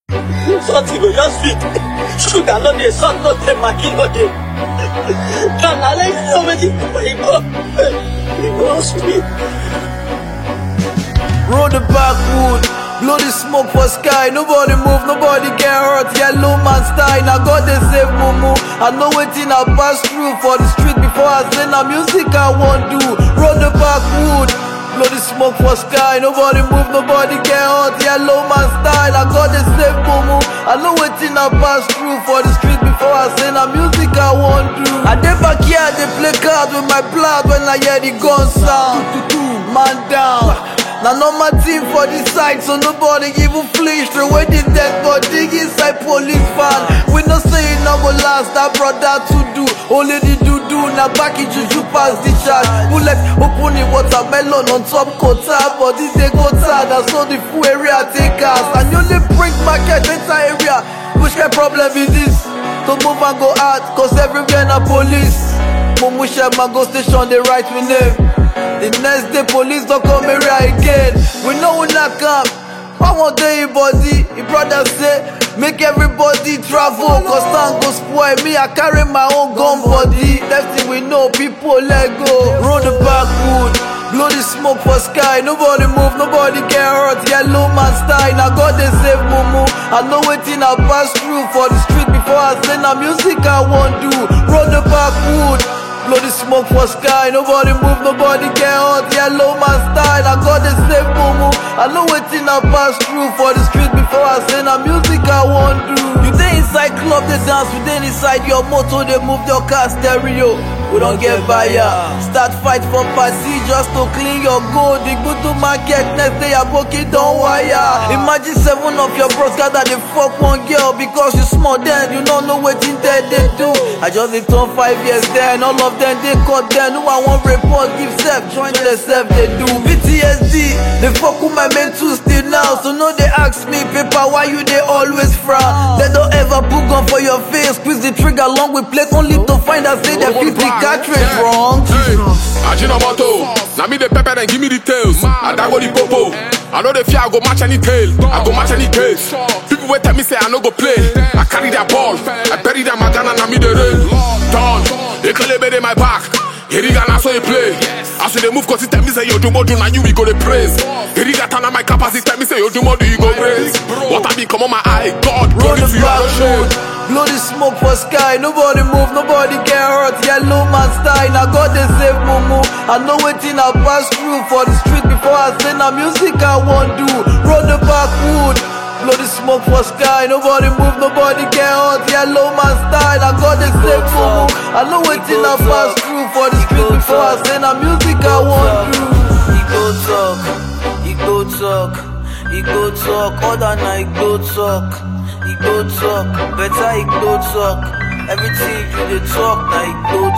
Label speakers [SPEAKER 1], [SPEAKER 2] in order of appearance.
[SPEAKER 1] Something go just sweet. Sugar no dey, salt no dey, maggi no dey. Can I like so many people? It go sweet.
[SPEAKER 2] Roll the backwood, blow the smoke for sky. Nobody move, nobody get hurt. Yellow man style, now God they save Mumu. I know wetin I pass through for the street before I say na music I won't do. Roll the backwood, blow the smoke for sky. Nobody move, nobody get hurt. Yellow man style, now God they save Mumu. I know wetin I pass through for the street before I say na music I won't do. I dey back here, they play cards with my blood when I hear the gun sound. Man down. Now normal team for the side, so nobody even flinch. Throw away the dead body inside police van. We no say it no go last, that brother to do. Only the do now back it juju pass the charge. Bullet open the watermelon on top quota, but this they go tired. That's all the full area take us. And you only bring market enter area. Which kind problem is this? To move and go out, cause everywhere na police. Mumusha man go station, they write we name. The next day police don't come area again. We know we not come. I want day body. The brother say make everybody travel, cause time go spoil me. I carry my own gun body. That's thing we know, people let go. Roll the backwood, blow the smoke for sky. Nobody move, nobody get hurt. Yellow man style, now God they save Mumu. I know wetin I pass through for the street before I say na music I won't do. Roll the backwood, blow the smoke for sky. Nobody move, nobody get hurt. Yellow man style, I got the same Mumu. I know wetin I pass through for the street before I say na music I won't do. You dey inside club, they dance. You dey inside your motor, they move your car stereo. We don't get buyer. Start fight for party just to clean your gold. The go to market next day, your pocket don't wire. Imagine 7 of your bros gather they fuck one girl because you small then you don't know what in there they do. I just dey turn 5 years then all of them they caught then. Who I want report give self join themselves they do. PTSD they fuck with my mental still now. So no they ask me paper why you they always frown. They don't ever put gun for your face. Squeeze the trigger along with plate only to find out say they 50 cartridge wrong.
[SPEAKER 3] Hey, Ajinomoto, now me the pepper and give me the tails. I go the popo. I know the fear I go match any tail. I go match any case. People wait tell me say I no go play. I carry their ball. I bury them my gun and I me the rain. Done. They call it in my back. Heriga na so you play. As they move cause it tell me say you do more do na you we go the praise. Heriga turn on my capacity tell me say you do more do you go praise. What I become on my eye, God,
[SPEAKER 2] Roll the
[SPEAKER 3] glory to you.
[SPEAKER 2] blow the smoke for sky. Nobody move, nobody get hurt. Yellow man style, now God they save Mumu. I know wetin I pass through for the street before I say na music I won't do. Roll the backwood, blow the smoke for sky. Nobody move, nobody get hurt. Yellow man style, now God they save Mumu. I know wetin I pass through for the street before I say na music I won't do.
[SPEAKER 4] He go talk, he go talk, he go talk. Other night he go talk, he go talk. Better he go talk. Everything you dey talk, now he go